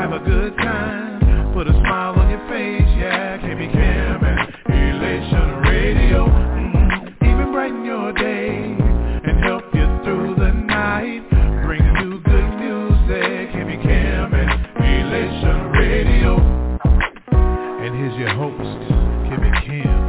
have a good time, put a smile on your face, yeah. KB Cam and Elation Radio, even brighten your day and help you through the night. Bring you good music, KB Cam and Elation Radio. And here's your host, KB Cam.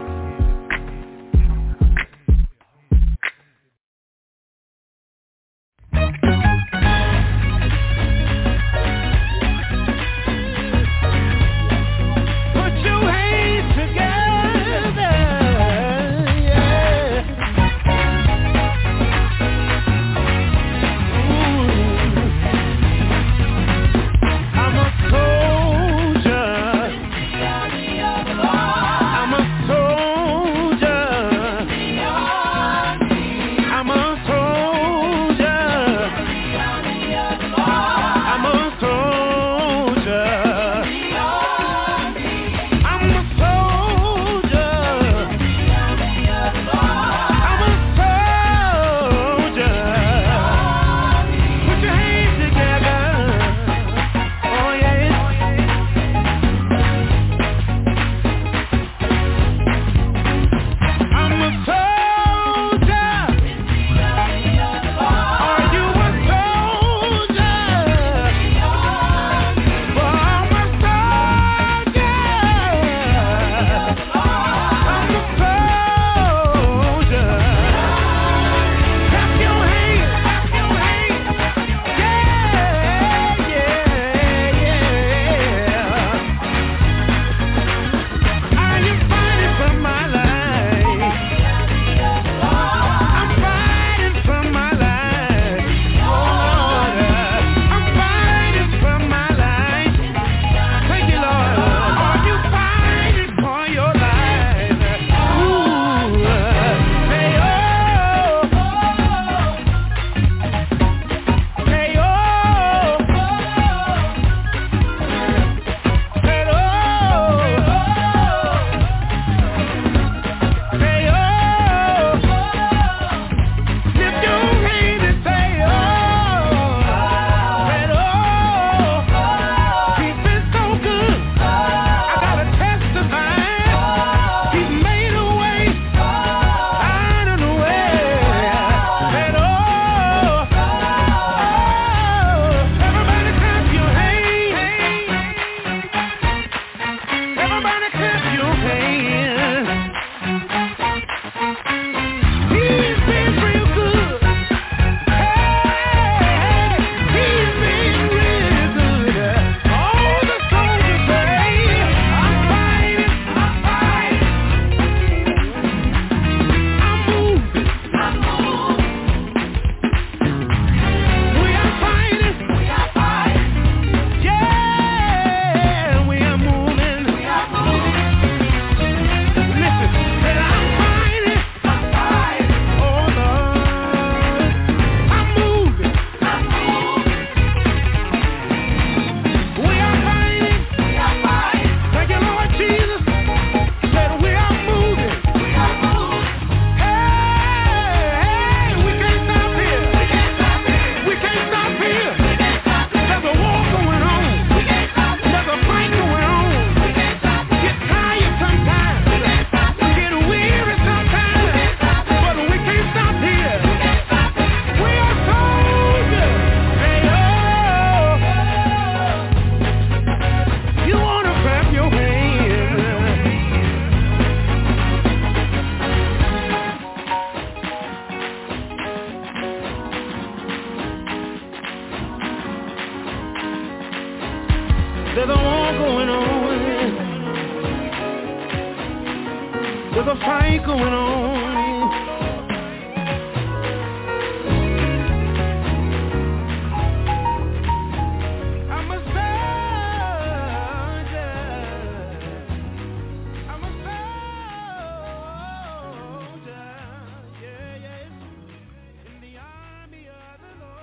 There's a war going on. There's a fight going on. I'm a soldier. I'm a soldier. Yeah, yeah. In the army of the Lord.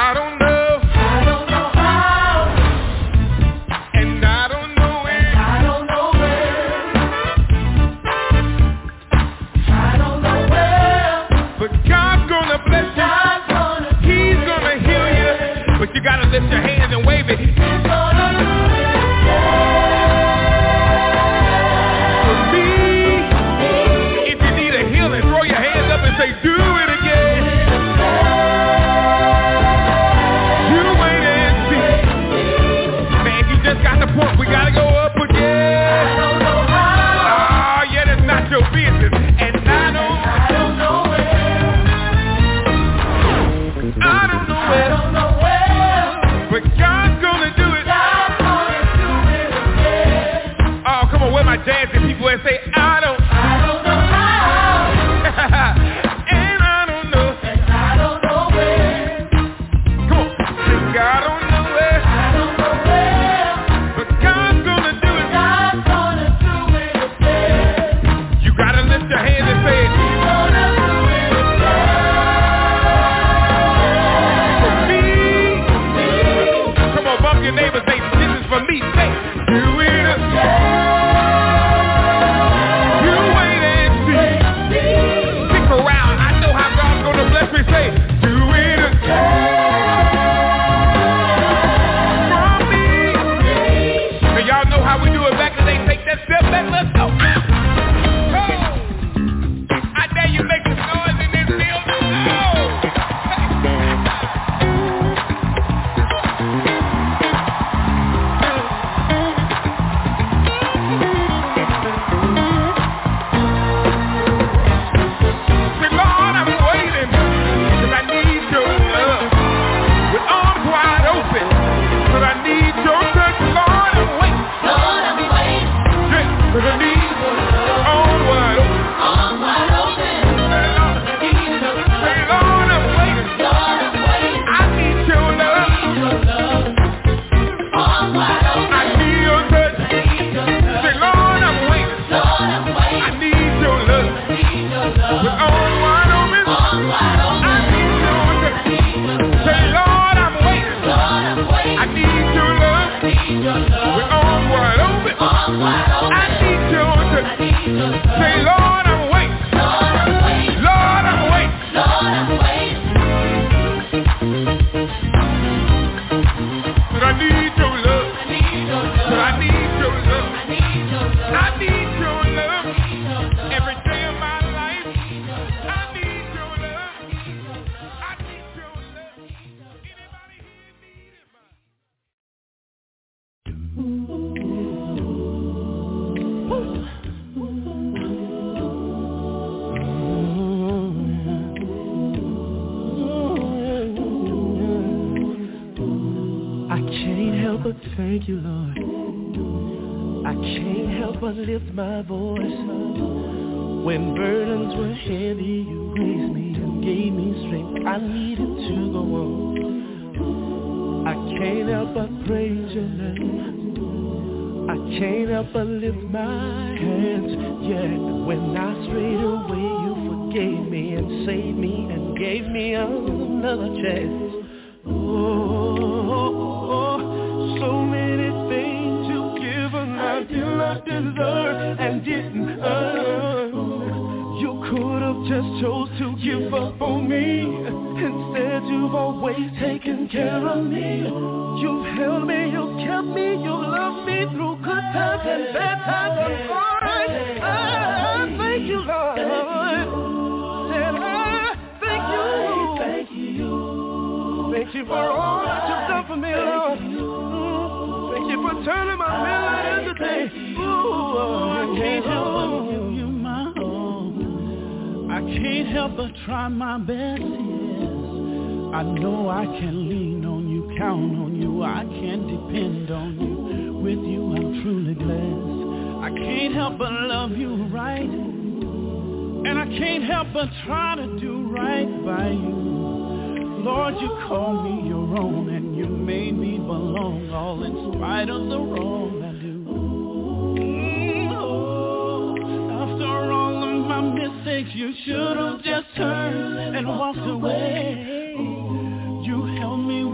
You should have just turned and walked away. You held me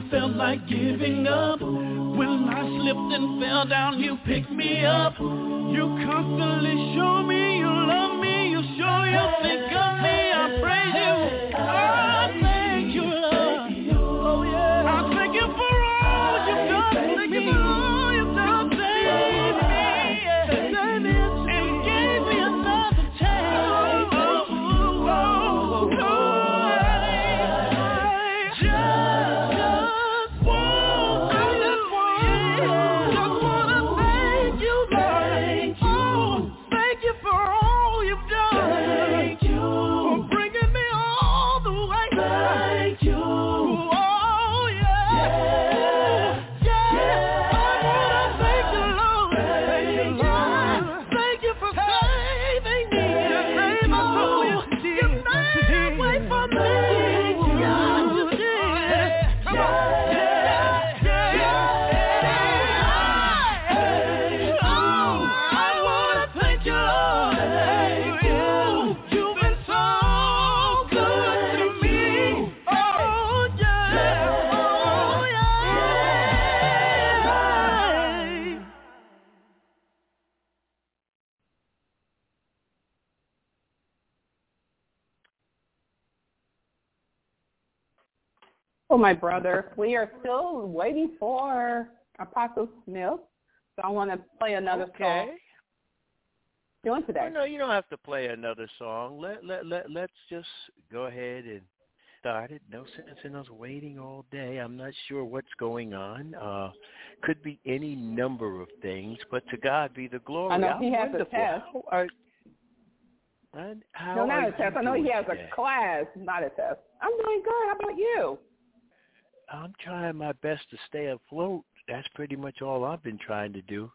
felt like giving up. When I slipped and fell down, you picked me up. You constantly show me you love me. You show you think of me. I praise you. I thank you, Lord. Oh yeah. I thank you for all you've done. Thank you for all you've done. Save me, yeah. Save me and gave me another chance. Oh, my brother, we are still waiting for Apostle Smith, so I want to play another song. Doing today? Well, no, you don't have to play another song. Let's just go ahead and start it. No sense in us waiting all day. I'm not sure what's going on. Could be any number of things, but to God be the glory. I know he has a test. No, not a test. I know he has a class, not a test. I'm doing good. How about you? I'm trying my best to stay afloat. That's pretty much all I've been trying to do.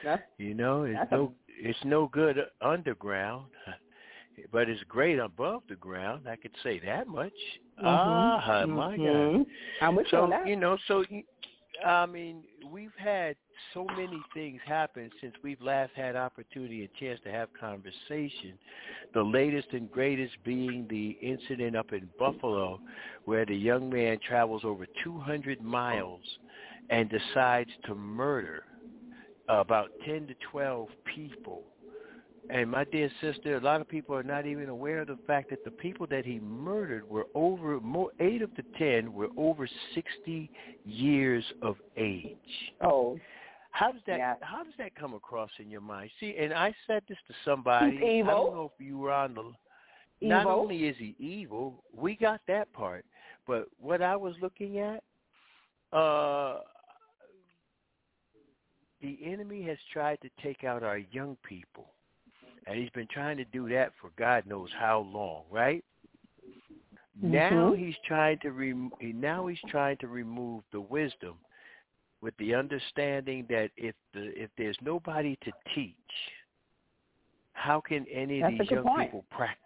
It's no good underground, but it's great above the ground. I could say that much. My God. I'm with you on that. I mean, we've had so many things happen since we've last had opportunity and chance to have conversation. The latest and greatest being the incident up in Buffalo where the young man travels over 200 miles and decides to murder about 10 to 12 people. And my dear sister, a lot of people are not even aware of the fact that the people that he murdered were 8 of the 10 were over 60 years of age. Oh. How does that come across in your mind? See, and I said this to somebody. He's evil. I don't know if you were on the. Evil. Not only is he evil, we got that part. But what I was looking at, the enemy has tried to take out our young people, and he's been trying to do that for God knows how long, right? Mm-hmm. Now he's trying to remove the wisdom, with the understanding that if there's nobody to teach, how can any of these young people practice?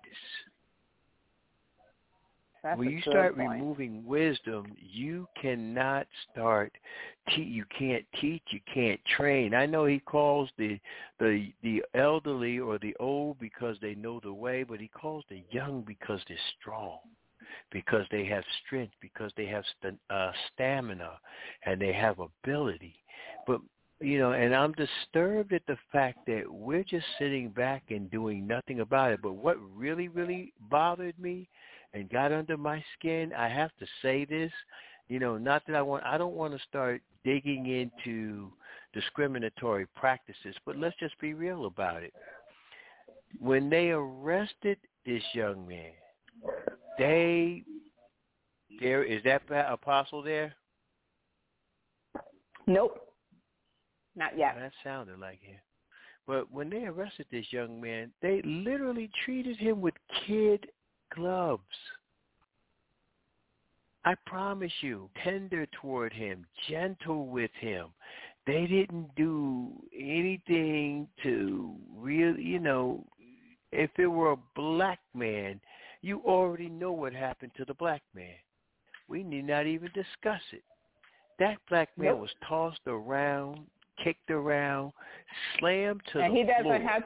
When you start removing wisdom, you cannot start. You can't teach. You can't train. I know he calls the elderly or the old because they know the way, but he calls the young because they're strong, because they have strength, because they have stamina, and they have ability. But and I'm disturbed at the fact that we're just sitting back and doing nothing about it. But what really, really bothered me and got under my skin, I have to say this, not that I don't want to start digging into discriminatory practices, but let's just be real about it. When they arrested this young man, is that Apostle there? Nope. Not yet. That sounded like him. But when they arrested this young man, they literally treated him with kid gloves. I promise you, tender toward him, gentle with him. They didn't do anything to really, if it were a black man, you already know what happened to the black man. We need not even discuss it. That black man was tossed around, kicked around, slammed to the floor. And he doesn't have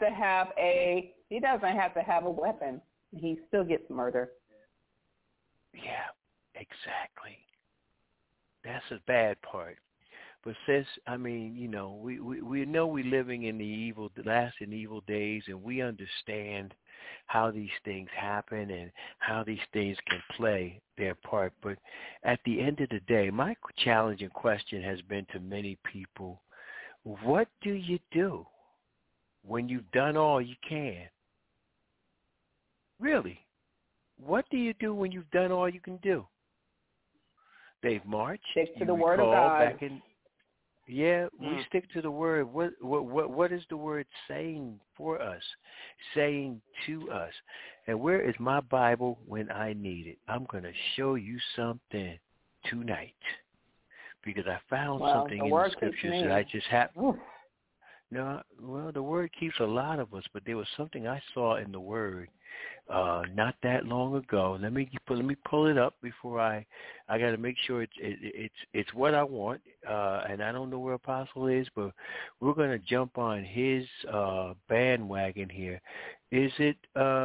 to have a weapon. He still gets murdered. Yeah, exactly. That's the bad part. But sis, I mean, you know, we know we're living in the last and evil days, and we understand how these things happen and how these things can play their part. But at the end of the day, my challenging question has been to many people, what do you do when you've done all you can? Really, what do you do when you've done all you can do? They've marched. Stick to the word of God. We stick to the word. What is the word saying for us, saying to us? And where is my Bible when I need it? I'm going to show you something tonight because I found something in the scriptures that I just happened. No, well, the word keeps a lot of us, but there was something I saw in the word not that long ago. Let me pull it up before I got to make sure it's what I want. And I don't know where Apostle is, but we're going to jump on his bandwagon here. Is it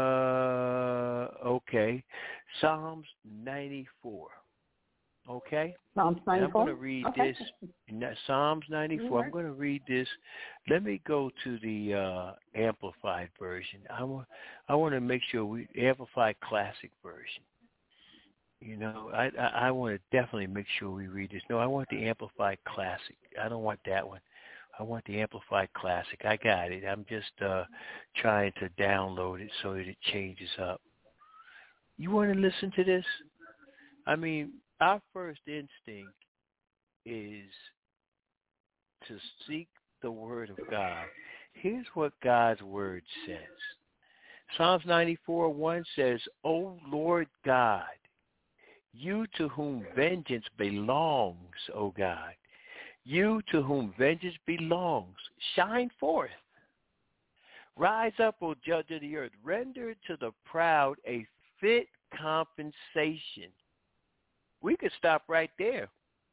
okay? Psalms 94. Okay? Psalms 94. I'm going to read this. Psalms 94. I'm going to read this. Let me go to the Amplified version. I want to make sure we Amplified Classic version. You know, I want to definitely make sure we read this. No, I want the Amplified Classic. I don't want that one. I want the Amplified Classic. I got it. I'm just trying to download it so that it changes up. You want to listen to this? I mean, our first instinct is to seek the word of God. Here's what God's word says. Psalms 94:1 says, O Lord God, you to whom vengeance belongs, O God, you to whom vengeance belongs, shine forth. Rise up, O judge of the earth. Render to the proud a fit compensation. We could stop right there.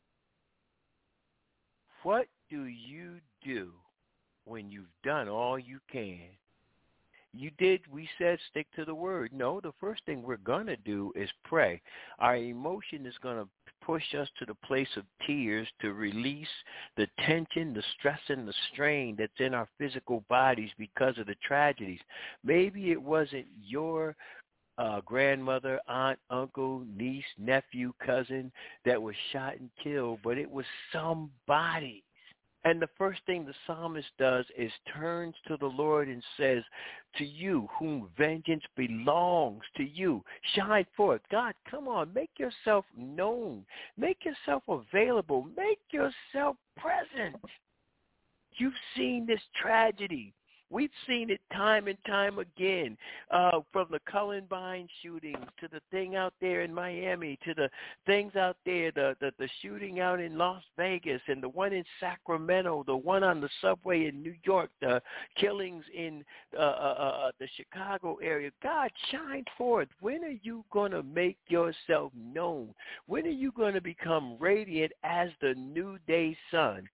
What do you do when you've done all you can? We said stick to the word. No, the first thing we're going to do is pray. Our emotion is going to push us to the place of tears to release the tension, the stress, and the strain that's in our physical bodies because of the tragedies. Maybe it wasn't your grandmother, aunt, uncle, niece, nephew, cousin that was shot and killed, but it was somebody. And the first thing the psalmist does is turns to the Lord and says, to you whom vengeance belongs, to you, shine forth. God, come on, make yourself known. Make yourself available. Make yourself present. You've seen this tragedy. We've seen it time and time again, from the Columbine shootings to the thing out there in Miami to the things out there, the shooting out in Las Vegas and the one in Sacramento, the one on the subway in New York, the killings in the Chicago area. God, shine forth. When are you going to make yourself known? When are you going to become radiant as the noonday sun?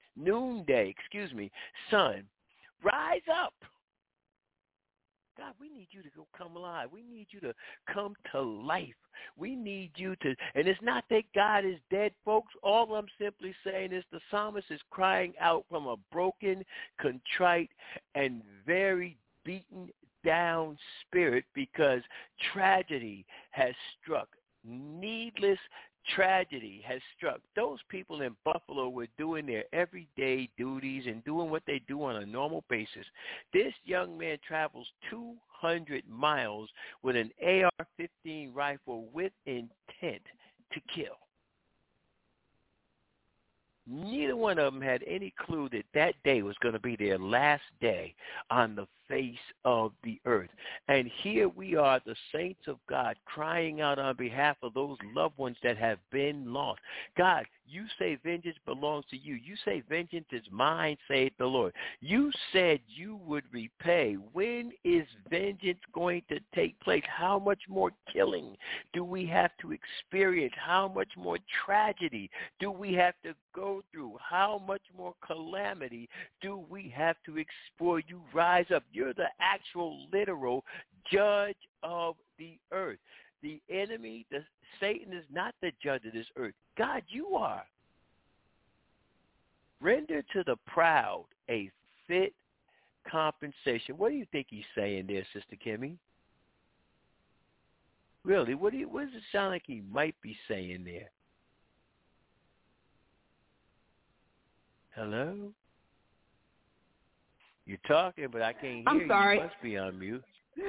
Rise up. God, we need you to go come alive. We need you to come to life. We need you to, and it's not that God is dead, folks. All I'm simply saying is the psalmist is crying out from a broken, contrite, and very beaten down spirit because tragedy has struck. Needless tragedy has struck. Those people in Buffalo were doing their everyday duties and doing what they do on a normal basis. This young man travels 200 miles with an AR-15 rifle with intent to kill. Neither one of them had any clue that that day was going to be their last day on the face of the earth. And here we are, the saints of God, crying out on behalf of those loved ones that have been lost. God, you say vengeance belongs to you. You say vengeance is mine, saith the Lord. You said you would repay. When is vengeance going to take place? How much more killing do we have to experience? How much more tragedy do we have to go through? How much more calamity do we have to explore? You rise up. You're the actual literal judge of the earth. The enemy, Satan is not the judge of this earth. God, you are. Render to the proud a fit compensation. What do you think he's saying there, Sister Kimmy? Really, what does it sound like he might be saying there? Hello? You're talking, but I can't hear I'm sorry. You must be on mute.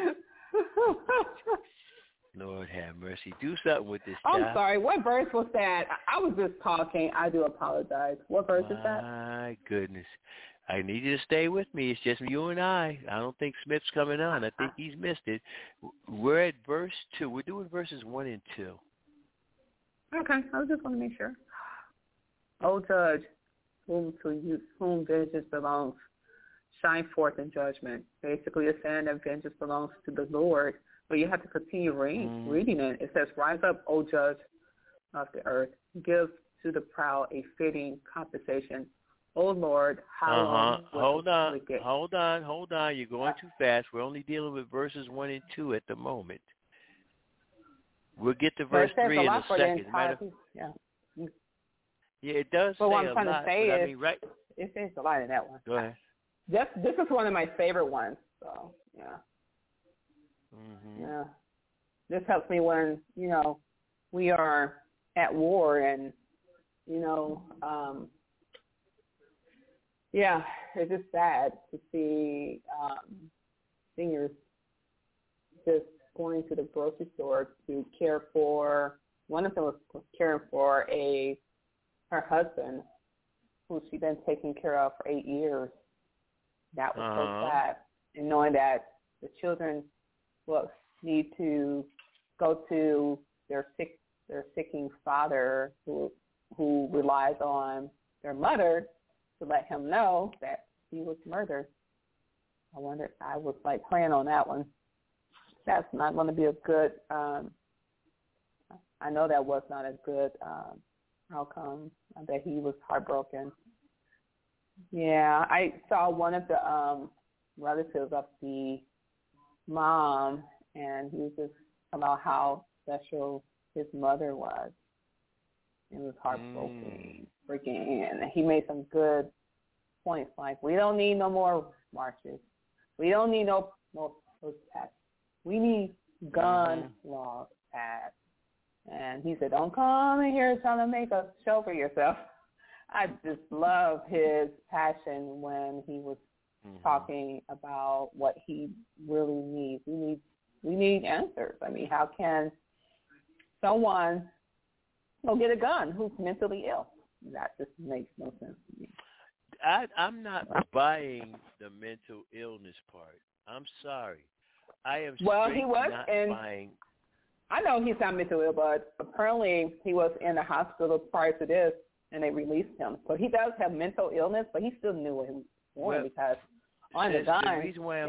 Lord have mercy. Do something with this child. I'm sorry. What verse was that? I was just talking. I do apologize. What verse is that? My goodness. I need you to stay with me. It's just you and I. I don't think Smith's coming on. I think he's missed it. We're at verse 2. We're doing verses 1 and 2. Okay. I just want to make sure. O judge, whom vengeance belongs, shine forth in judgment. Basically, it's saying that vengeance belongs to the Lord. But you have to continue reading it. It says, rise up, O judge of the earth. Give to the proud a fitting compensation. O Lord, how long Hold on. You're going too fast. We're only dealing with verses 1 and 2 at the moment. We'll get to verse 3 in a second. Yeah, it does say a lot. What I'm trying to say is, right? It says a lot in that one. Go ahead. This is one of my favorite ones. So, yeah. Mm-hmm. Yeah. This helps me when, we are at war and, it's just sad to see seniors just going to the grocery store to care for, one of them was caring for her husband, who she'd been taking care of for 8 years. That was so sad. And knowing that the children need to go to their sicking father who relies on their mother to let him know that he was murdered. I was like praying on that one. That's not going to be a good, I know that was not a good outcome, that he was heartbroken. Yeah, I saw one of the relatives of the mom, and he was just about how special his mother was. It was heartbroken, freaking, and he made some good points, like, we don't need no more marches. We don't need no protests. We need gun laws passed. And he said, don't come in here trying to make a show for yourself. I just love his passion when he was talking about what he really needs. We need answers. I mean, how can someone go get a gun who's mentally ill? That just makes no sense to me. I'm not buying the mental illness part. I'm sorry. I am he was not buying. I know he's not mentally ill, but apparently he was in the hospital prior to this, and they released him. So he does have mental illness, but he still knew what he was doing because on the gun, the reason why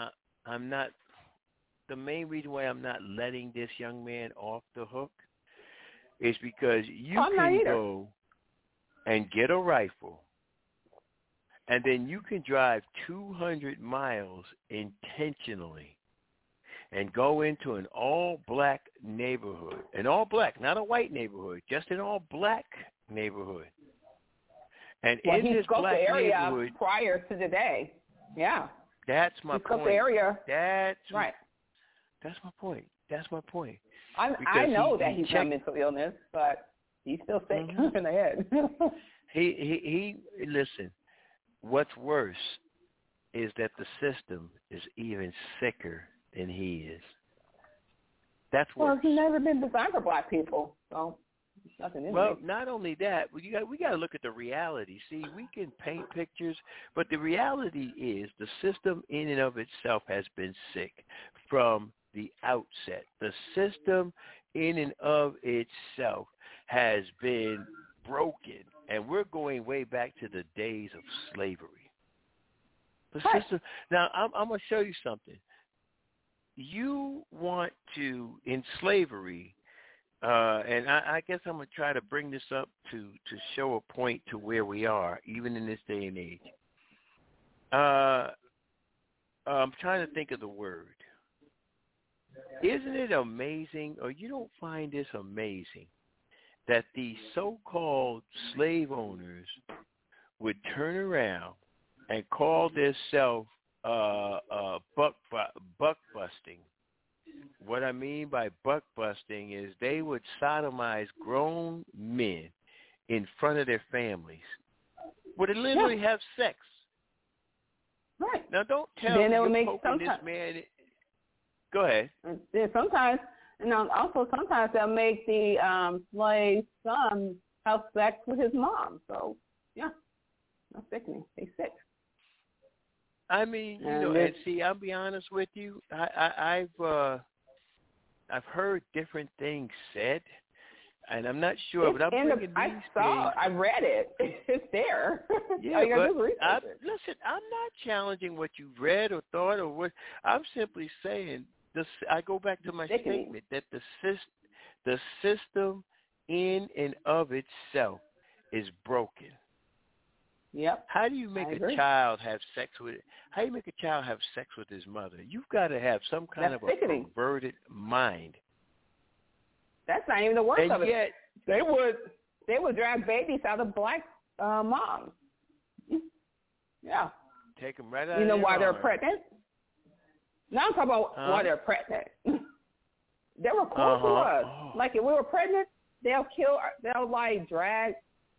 the main reason why I'm not letting this young man off the hook is because you can go and get a rifle, and then you can drive 200 miles intentionally and go into an all-black neighborhood, an all-black, not a white neighborhood, just an all-black neighborhood. And in this black neighborhood, prior to today, that's my point. The area. That's right. That's my point. That's my point. I know that he's got mental illness, but he's still sick in the head. he listen. What's worse is that the system is even sicker than he is. That's worse. Well, he's never been designed for black people, so nothing in Well, not only that, we got to look at the reality. See, we can paint pictures, but the reality is the system in and of itself has been sick from the outset. The system in and of itself has been broken, and we're going way back to the days of slavery. The system. Now, I'm going to show you something. You want to, in slavery, and I guess I'm going to try to bring this up to show a point to where we are, even in this day and age. I'm trying to think of the word. Isn't it amazing, or you don't find this amazing, that the so-called slave owners would turn around and call themselves buck busting. What I mean by buck busting is they would sodomize grown men in front of their families. Would literally have sex. Right. Now, don't tell me you're poking this man. Go ahead. Sometimes, also sometimes they'll make the slave son have sex with his mom. So, yeah, that's sickening. They sick. I mean, and see, I'll be honest with you. I've heard different things said, and I'm not sure, but I'm bringing these things. I read it. It's there. Yeah, listen, I'm not challenging what you read or thought or what. I'm simply saying this. I go back to my statement that the system in and of itself is broken. Yep. How do you make a child have sex with? How do you make a child have sex with his mother? You've got to have some kind of a perverted mind. That's not even the worst of it. Yet, they would drag babies out of black moms. Yeah. Take them right out. You know of why arm. they're pregnant? Now I'm talking about why they're pregnant. They were close to us. Like if we were pregnant, they'll like drag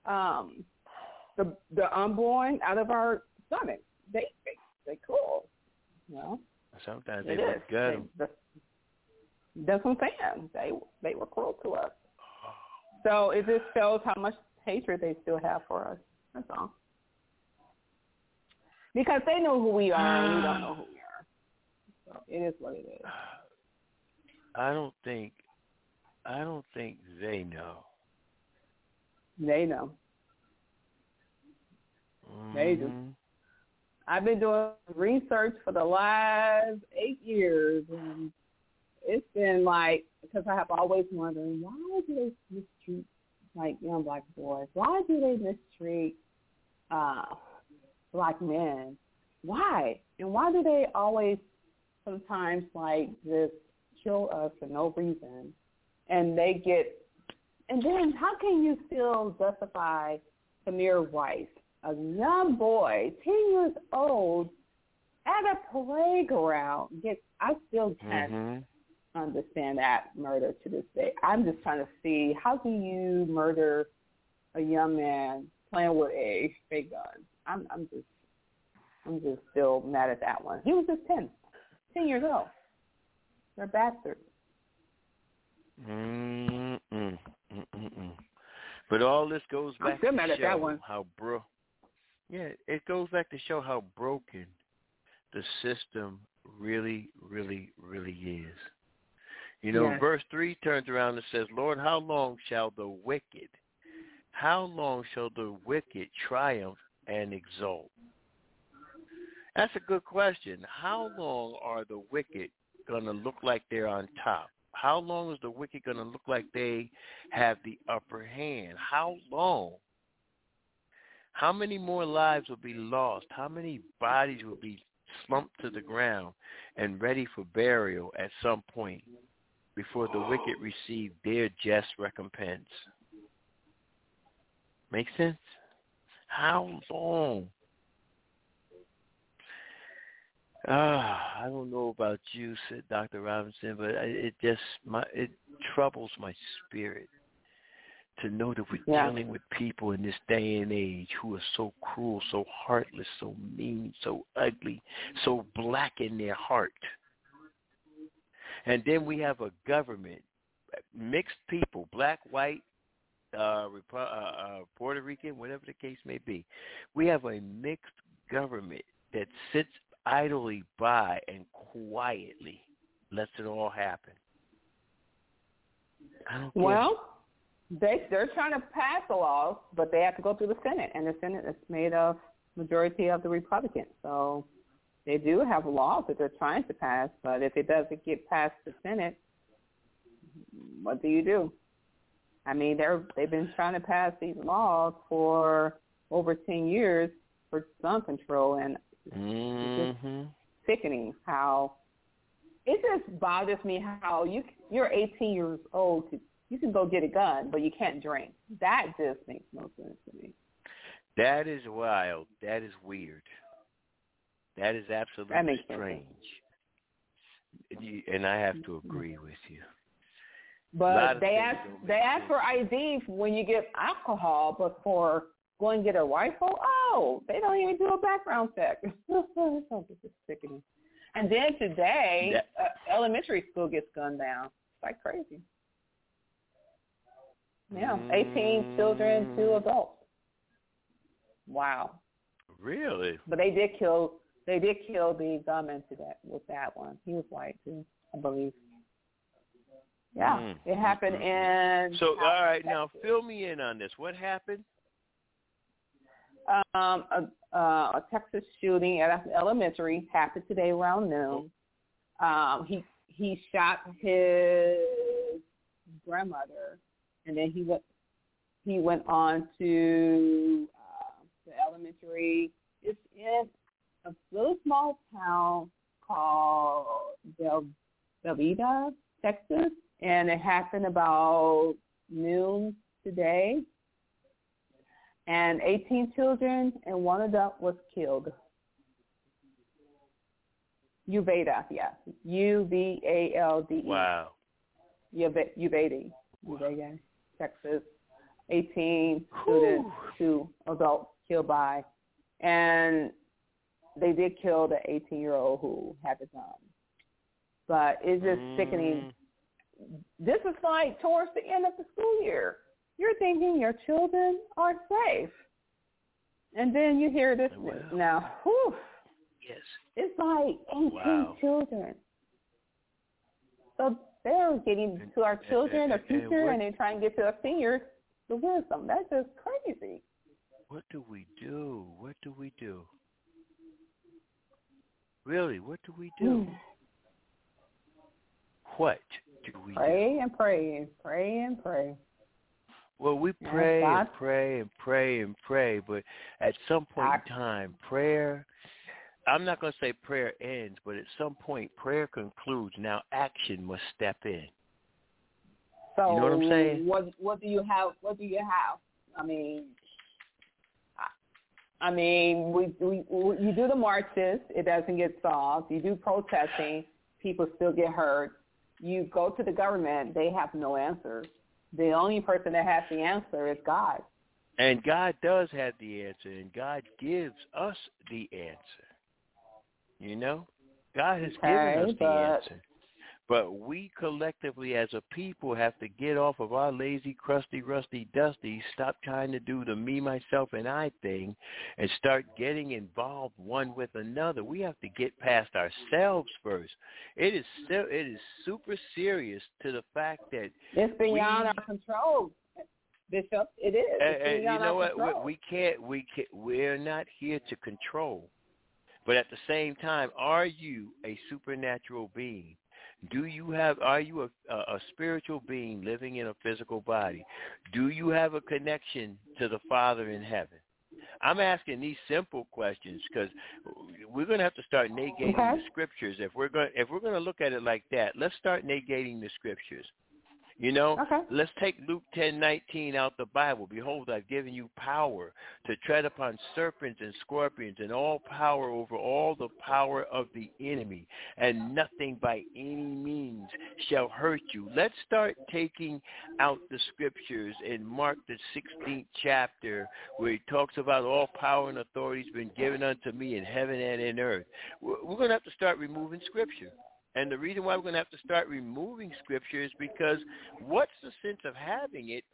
the unborn out of our stomach. They cool. You know? Sometimes they would gut them. That's what I'm saying. They were cruel to us. So it just shows how much hatred they still have for us. That's all. Because they know who we are and we don't know who we are. So it is what it is. I don't think they know. They know. They do. I've been doing research for the last 8 years, and it's been like, because I have always wondering, why do they mistreat like young black boys? Why do they mistreat black men? Why? And why do they always sometimes like just kill us for no reason? And then how can you still justify Tamir Rice, a young boy, 10 years old, at a playground? I still can't understand that murder to this day. I'm just trying to see, how can you murder a young man playing with a fake gun? I'm just still mad at that one. He was just 10 years old. They're bastards. But all this goes back to show it goes back to show how broken the system really, really, really is. You know, verse 3 turns around and says, Lord, how long shall the wicked triumph and exult? That's a good question. How long are the wicked going to look like they're on top? How long is the wicked going to look like they have the upper hand? How long? How many more lives will be lost? How many bodies will be slumped to the ground and ready for burial at some point before the wicked receive their just recompense? Make sense? How long? I don't know about you, said Dr. Robinson, but it troubles my spirit to know that we're dealing with people in this day and age who are so cruel, so heartless, so mean, so ugly, so black in their heart. And then we have a government, mixed people, black, white, Puerto Rican, whatever the case may be. We have a mixed government that sits idly by and quietly lets it all happen. They're trying to pass the laws, but they have to go through the Senate, and the Senate is made of majority of the Republicans. So they do have laws that they're trying to pass, but if it doesn't get past the Senate, what do you do? I mean, they've been trying to pass these laws for over 10 years for gun control, and it's just sickening how it just bothers me how you're 18 years old, you can go get a gun, but you can't drink. That just makes no sense to me. That is wild. That is weird. That is absolutely strange. And I have to agree with you. But they ask for ID when you get alcohol, but for going to get a rifle, they don't even do a background check. It's sickening. And then today, elementary school gets gunned down. It's like crazy. Yeah, 18 children, 2 adults. Wow. Really? But they did kill the gunman with that one. He was white too, I believe. Yeah, it happened in. So, all right, now fill me in on this. What happened? A Texas shooting at an elementary happened today around noon. He shot his grandmother, and then he went on to the elementary. It's in a little small town called Velveeta, Texas, and it happened about noon today. And 18 children and 1 adult was killed. Uvalde, yeah. Uvalde. Wow. Uvalde, Texas. 18 students, 2 adults killed by. And they did kill the 18-year-old who had the gun. But it's just sickening. This is like towards the end of the school year. You're thinking your children are safe. And then you hear this now. Whew, yes. It's like 18 children. So they're getting to our children, the future, and they're trying to get to our seniors the wisdom. That's just crazy. What do we do? What do we do? Really, what do we do? What do we do? Pray and pray. Well, we pray and pray and pray and pray, but at some point in time, prayer, I'm not going to say prayer ends, but at some point, prayer concludes. Now, action must step in. So, you know what I'm saying? What do you have? I mean, you do the marches, it doesn't get solved. You do protesting, people still get hurt. You go to the government, they have no answers. The only person that has the answer is God. And God does have the answer, and God gives us the answer. You know? God has given us the answer. But we collectively as a people have to get off of our lazy, crusty, rusty, dusty, stop trying to do the me, myself, and I thing, and start getting involved one with another. We have to get past ourselves first. It is super serious to the fact that it's beyond our control, Bishop. It is. And you know what? We're not here to control. But at the same time, are you a supernatural being? Are you a spiritual being living in a physical body? Do you have a connection to the Father in heaven? I'm asking these simple questions because we're going to have to start negating the scriptures. If we're going to look at it like that, let's start negating the scriptures. You know, let's take Luke 10:19 out the Bible. Behold, I've given you power to tread upon serpents and scorpions and all power over all the power of the enemy, and nothing by any means shall hurt you. Let's start taking out the scriptures in Mark the 16th chapter where he talks about all power and authority has been given unto me in heaven and in earth. We're going to have to start removing scripture. And the reason why we're going to have to start removing scripture is because what's the sense of having it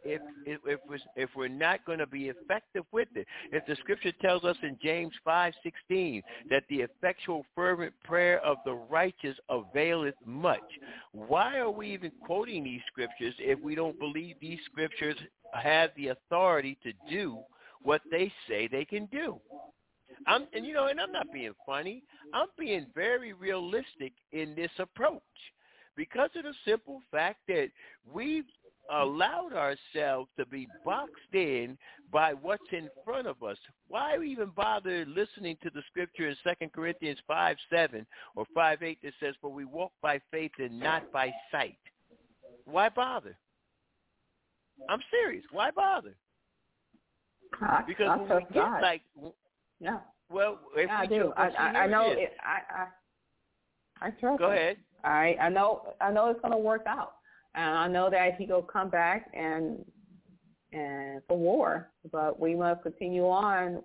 if we're not going to be effective with it? If the scripture tells us in James 5:16 that the effectual fervent prayer of the righteous availeth much, why are we even quoting these scriptures if we don't believe these scriptures have the authority to do what they say they can do? I'm not being funny. I'm being very realistic in this approach because of the simple fact that we've allowed ourselves to be boxed in by what's in front of us. Why even bother listening to the scripture in 2 Corinthians 5:7 or 5:8 that says, "For we walk by faith and not by sight"? Why bother? I'm serious. Why bother? Because I when trust we get God. like, yeah, well, if yeah, we I do. I know it. I trust. Go him. ahead. I know it's going to work out, and I know that he will come back and for war, but we must continue on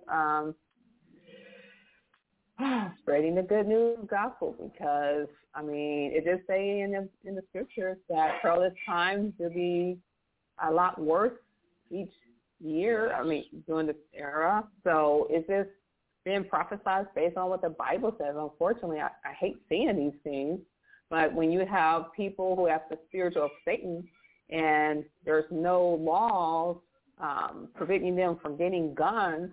spreading the good news gospel, because I mean it does say in the scriptures that perilous times will be a lot worse each year. I mean during this era, so it's just being prophesied based on what the Bible says. Unfortunately, I hate seeing these things, but when you have people who have the spirit of Satan and there's no laws preventing them from getting guns,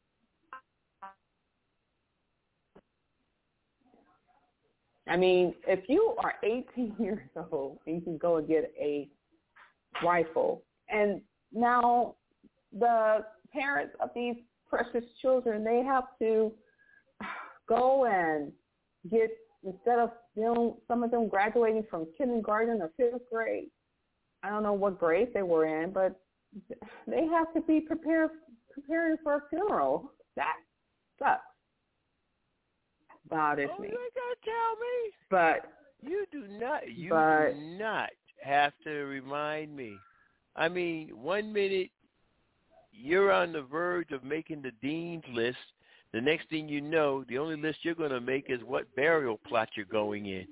I mean, if you are 18 years old and you can go and get a rifle, and now the parents of these precious children, they have to go and get, instead of some of them graduating from kindergarten or fifth grade, I don't know what grade they were in, but they have to be preparing for a funeral. That sucks. Bothers me. You ain't gotta tell me. But you do not have to remind me. I mean, 1 minute you're on the verge of making the dean's list. The next thing you know, the only list you're going to make is what burial plot you're going in.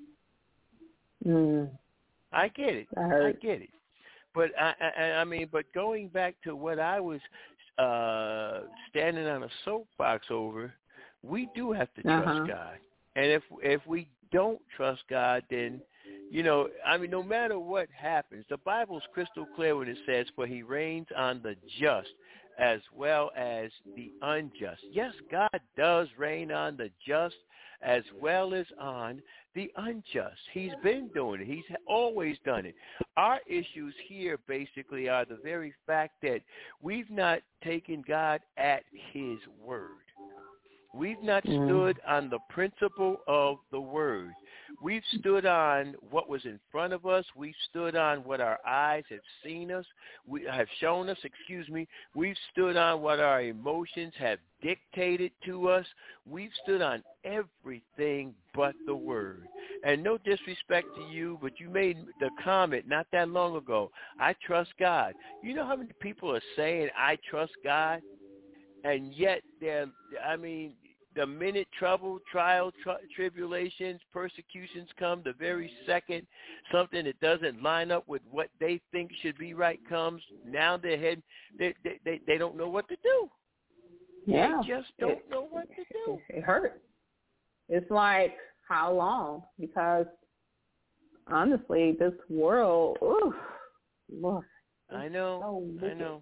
I get it. I get it. But I mean, but going back to what I was standing on a soapbox over, we do have to trust God. And if we don't trust God, then, you know, I mean, no matter what happens, the Bible's crystal clear when it says, for he reigns on the just as well as the unjust. Yes, God does reign on the just as well as on the unjust. He's been doing it. He's always done it. Our issues here basically are the very fact that we've not taken God at his word. We've not stood on the principle of the word. We've stood on what was in front of us. We've stood on what our eyes have shown us. We've stood on what our emotions have dictated to us. We've stood on everything but the word. And no disrespect to you, but you made the comment not that long ago, I trust God. You know how many people are saying, I trust God? And yet, the minute trouble, trial, tribulations, persecutions come, the very second something that doesn't line up with what they think should be right comes, now they don't know what to do. Yeah. They just don't know what to do. It hurts. It's like, how long? Because, honestly, this world, look. I know. So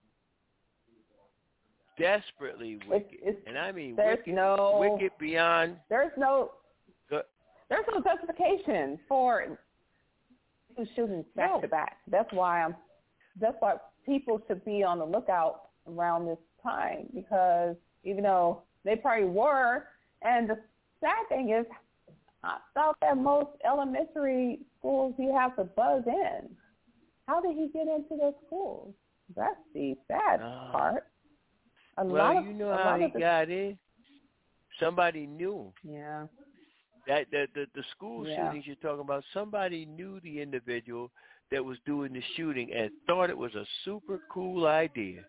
desperately wicked, and I mean wicked beyond. There's no justification for shooting back to back. That's why people should be on the lookout around this time, because even though they probably were, and the sad thing is, I thought that most elementary schools you have to buzz in. How did he get into those schools? That's the sad part. You know how he got in? Somebody knew him. Yeah. That the school shootings you're talking about, somebody knew the individual that was doing the shooting and thought it was a super cool idea.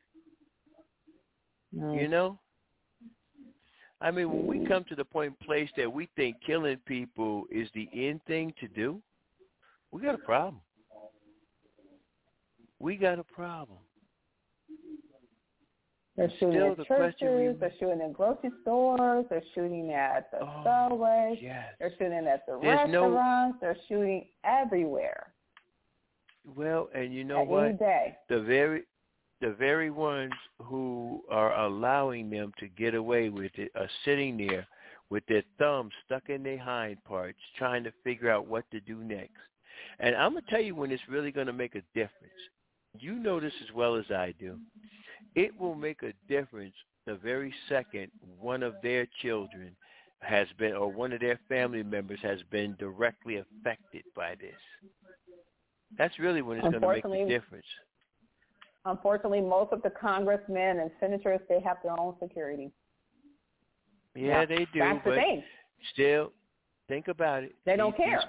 You know? I mean, when we come to the point and place that we think killing people is the end thing to do, we got a problem. We got a problem. They're shooting at churches, they're shooting in grocery stores, they're shooting at the subways, they're shooting at the restaurants, they're shooting everywhere. Well, and you know what? Any day. The very ones who are allowing them to get away with it are sitting there with their thumbs stuck in their hind parts trying to figure out what to do next. And I'm going to tell you when it's really going to make a difference. You know this as well as I do. It will make a difference the very second one of their children has been, or one of their family members has been directly affected by this. That's really when it's going to make the difference. unfortunately, most of the congressmen and senators, they have their own security. Yeah, they do. That's the but thing. Still, think about it. They don't care.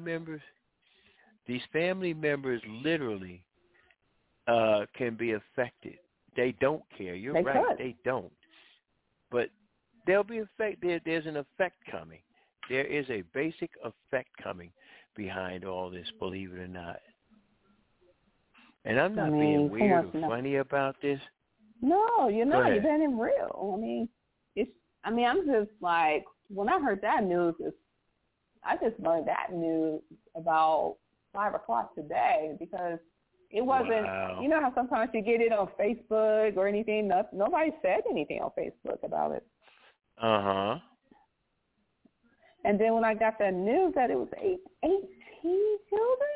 These family members literally can be affected. They don't care. You're right. Could. They don't. But they'll be affected. There's an effect coming. There is a basic effect coming behind all this, believe it or not. And I'm not being weird or funny about this. No, you're not. You're being real. I'm just like, when I heard that news, I just learned that news about 5 o'clock today, because it wasn't, you know how sometimes you get it on Facebook or anything? Nobody said anything on Facebook about it. Uh-huh. And then when I got that news that it was 18 children,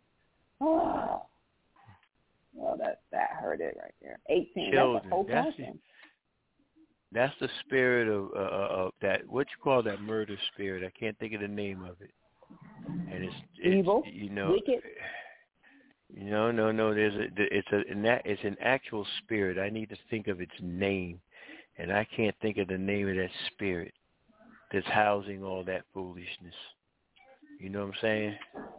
well, that hurt it right there. 18 children. That's a whole person. That's the spirit of that. What you call that murder spirit? I can't think of the name of it. And it's evil. Wicked. No. It's an actual spirit. I need to think of its name, and I can't think of the name of that spirit that's housing all that foolishness. You know what I'm saying?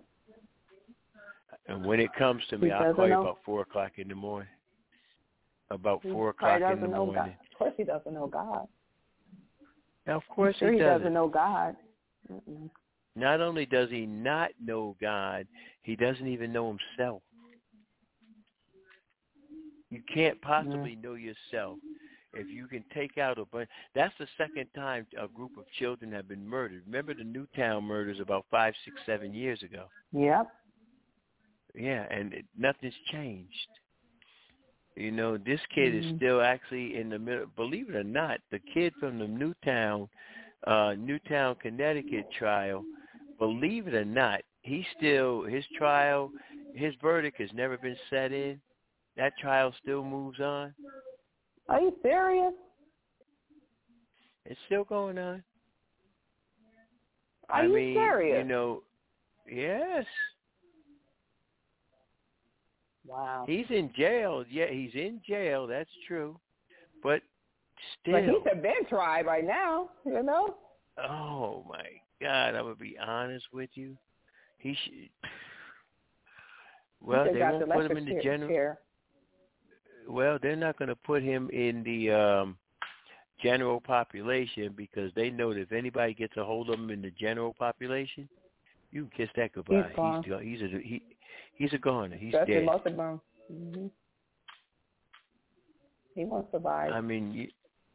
And when it comes to me, I'll call you about 4 o'clock in the morning. About 4 o'clock in the morning. God. Of course he doesn't know God. Now, of course he doesn't know God. Mm-mm. Not only does he not know God, he doesn't even know himself. You can't possibly know yourself if you can take out a bunch. That's the second time a group of children have been murdered. Remember the Newtown murders about 5, 6, 7 years ago? Yep. Yeah, and nothing's changed. You know, this kid is still actually in the middle. Believe it or not, the kid from the Newtown, Connecticut trial, believe it or not, his trial, his verdict has never been set in. That trial still moves on. Are you serious? It's still going on. Are you serious? You know, yes. Wow. He's in jail. Yeah, he's in jail. That's true. But still. But he should have been tried by now, you know? Oh, my God. I'm going to be honest with you. He should. Well, they won't put him in the general. Well, they're not going to put him in the general population, because they know that if anybody gets a hold of him in the general population, you can kiss that goodbye. He's gone. He's a goner. He's That's dead. Mm-hmm. He won't survive. I mean,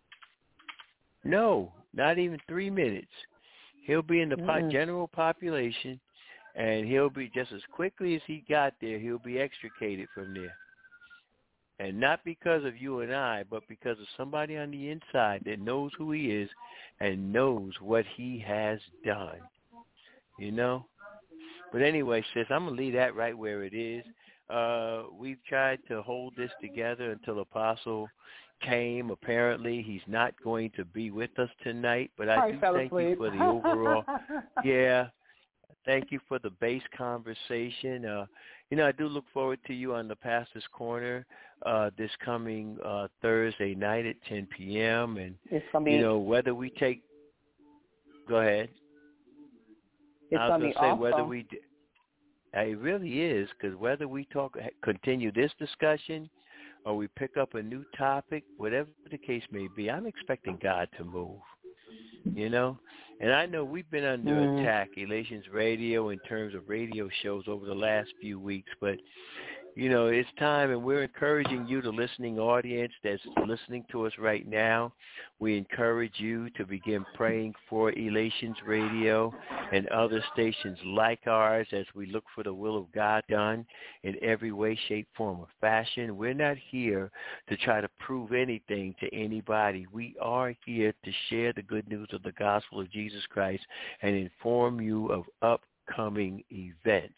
no, not even 3 minutes. He'll be in the general population, and he'll be, just as quickly as he got there, he'll be extricated from there. And not because of you and I, but because of somebody on the inside that knows who he is and knows what he has done. You know? But anyway, sis, I'm going to leave that right where it is. We've tried to hold this together until Apostle came. Apparently, he's not going to be with us tonight, but I do thank you for the overall. Yeah, thank you for the base conversation. You know, I do look forward to you on the Pastor's Corner this coming Thursday night at 10 p.m. And, you know, whether we take – go ahead. I was going to say awesome. whether we – it really is, because whether we continue this discussion or we pick up a new topic, whatever the case may be, I'm expecting God to move, you know? And I know we've been under attack, Elations Radio, in terms of radio shows over the last few weeks, but, you know, it's time, and we're encouraging you, the listening audience that's listening to us right now. We encourage you to begin praying for Elations Radio and other stations like ours as we look for the will of God done in every way, shape, form, or fashion. We're not here to try to prove anything to anybody. We are here to share the good news of the gospel of Jesus Christ and inform you of upcoming events.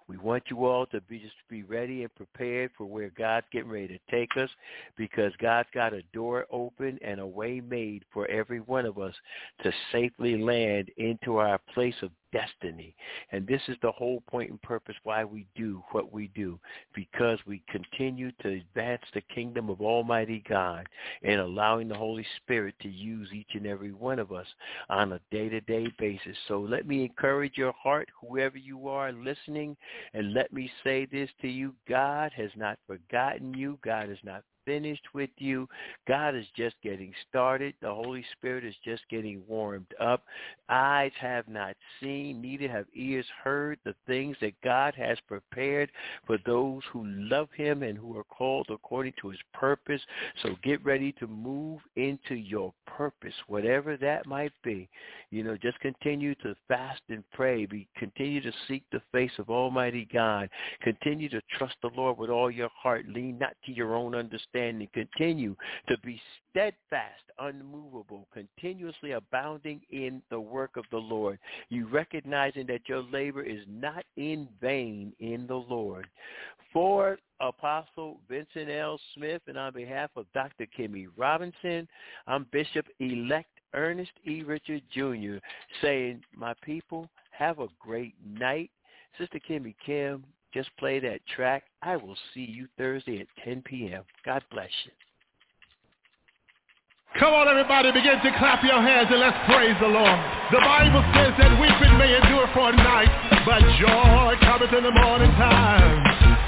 We want you all to be ready and prepared for where God's getting ready to take us, because God's got a door open and a way made for every one of us to safely land into our place of destiny. And this is the whole point and purpose why we do what we do, because we continue to advance the kingdom of Almighty God and allowing the Holy Spirit to use each and every one of us on a day-to-day basis. So let me encourage your heart, whoever you are listening, and let me say this to you: God has not forgotten you. God has not finished with you. God is just getting started. The Holy Spirit is just getting warmed up. Eyes have not seen, neither have ears heard the things that God has prepared for those who love him and who are called according to his purpose. So get ready to move into your purpose, whatever that might be. Just continue to fast and pray. Continue to seek the face of Almighty God. Continue to trust the Lord with all your heart. Lean not to your own understanding. Continue to be steadfast, unmovable, continuously abounding in the work of the Lord. You recognizing that your labor is not in vain in the Lord. For Apostle Vincent L. Smith and on behalf of Dr. Kimmy Robinson, I'm Bishop-elect Ernest E. Richard Jr. saying, my people, have a great night. Sister Kimmy Kim, just play that track. I will see you Thursday at 10 p.m. God bless you. Come on, everybody, begin to clap your hands and let's praise the Lord. The Bible says that weeping may endure for a night, but joy cometh in the morning time.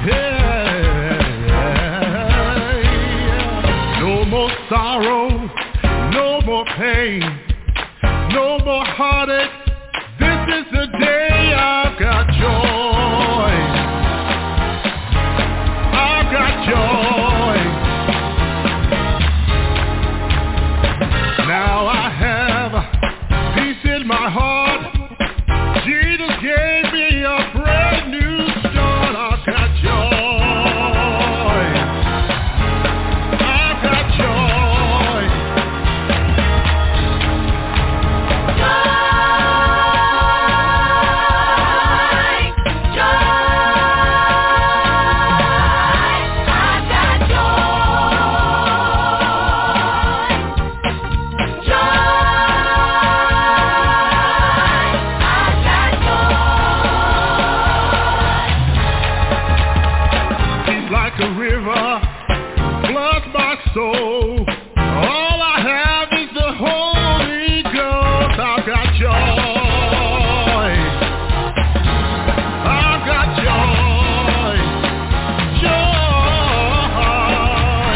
No more sorrow, no more pain, no more heartache. This is the day I've got joy. I've got joy. Now I have peace in my heart. Jesus gave me a brand new start. I've got joy. I've got joy. So all I have is the Holy Ghost. I've got joy. I've got joy. Joy.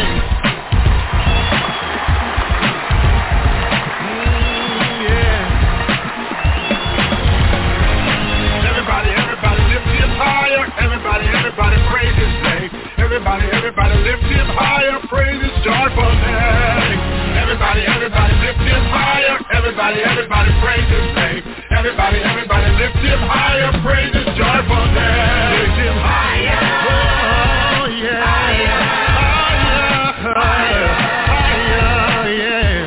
Yeah. Everybody lift him higher. Everybody praise his name. Everybody lift him higher. Praise his joyful name. Everybody lift him higher. Everybody praise his name. Everybody lift him higher. Praise his joyful name. Lift him higher. Oh yeah. Higher. Higher. Higher. Yeah.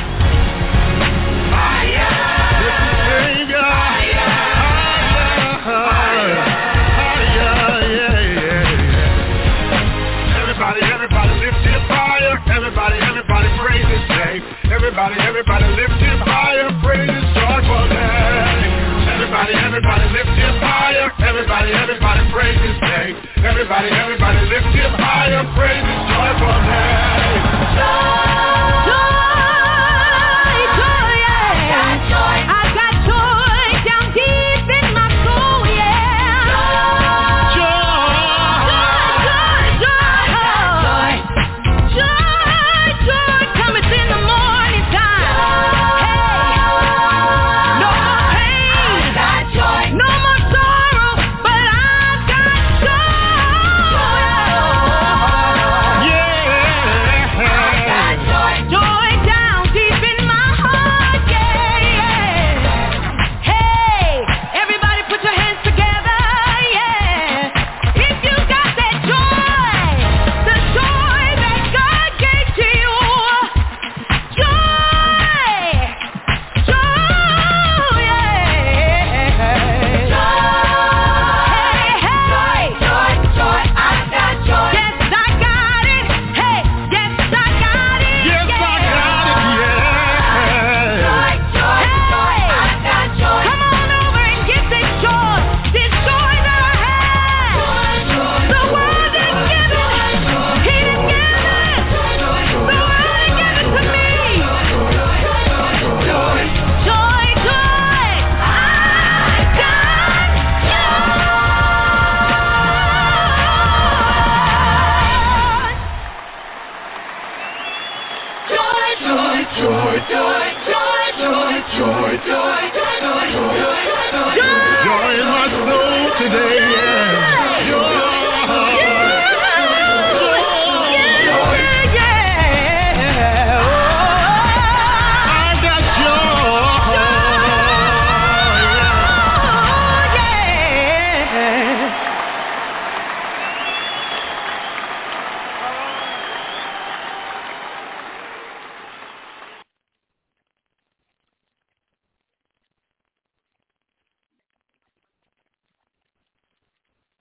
Higher. Lift his Savior. Higher. Higher. Higher. Yeah. Everybody lift him higher. Everybody praise his name. Everybody lift him higher. Praise his joyful name. Everybody lift him higher. Everybody praise his name. Everybody lift him higher. Praise his joyful name. Joy, yeah. I got joy down deep in my soul, yeah. Joy cometh in the morning time. Hey, no more pain, no more sorrow, but I've got joy. Yeah, I've got joy. Joy in my soul today, yeah.